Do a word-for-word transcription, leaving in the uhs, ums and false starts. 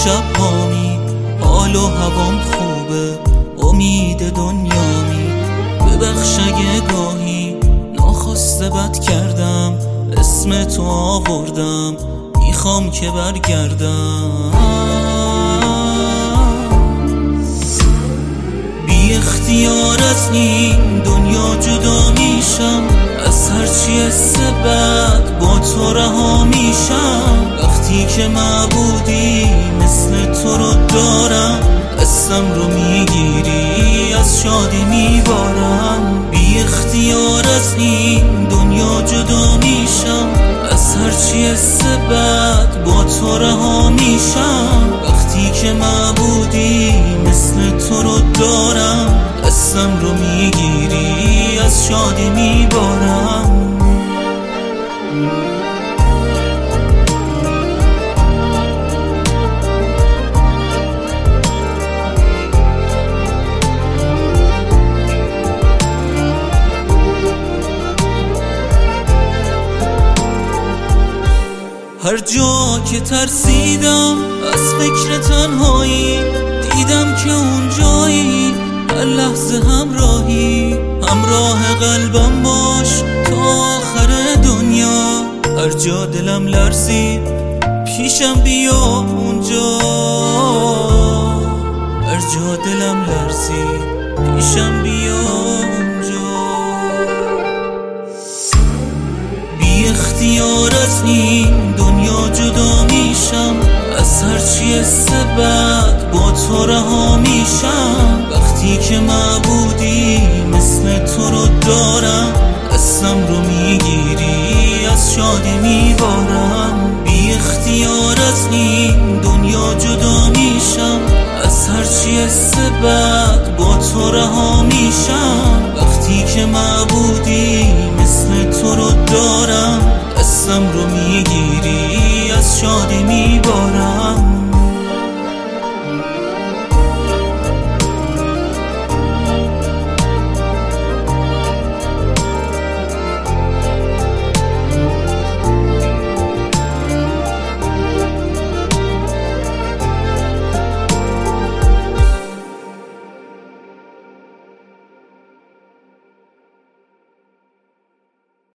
شب هامی، حال و هوام خوبه، امید دنیامی. ببخش اگه گاهی ناخواسته بد کردم، اسم تو آوردم، میخوام که برگردم. بی اختیار از این دنیا جدا میشم، از هرچی حس بد با تو رها میشم. وقتی که معبودی مثل تو رو دارم، دستم رو میگیری از شادی میبارم. بی اختیار از این دنیا جدا میشم، از هرچی حس بد با تو رها میشم. وقتی که معبودی مثل تو رو دارم، دستم رو میگیری از شادی میبارم. هر جا که ترسیدم از فکر تنهایی، دیدم که اون جایی هر لحظه همراهی. همراه قلبم باش تا آخر دنیا، هر جا دلم لرزید پیشم بیا اونجا. هر جا دلم لرزید پیشم بیا اونجا. بی اختیار از این دنیا جدا میشم، از هرچی حس بد با تو رها میشم. وقتی که معبودی مثل تو رو دارم، دستم رو میگیری از شادی میبارم. بی اختیار از این دنیا جدا میشم، از هرچی حس بد با تو رها میشم. وقتی که معبودی مثل تو رو دارم، دستم رو میگیری از شادی میبارم.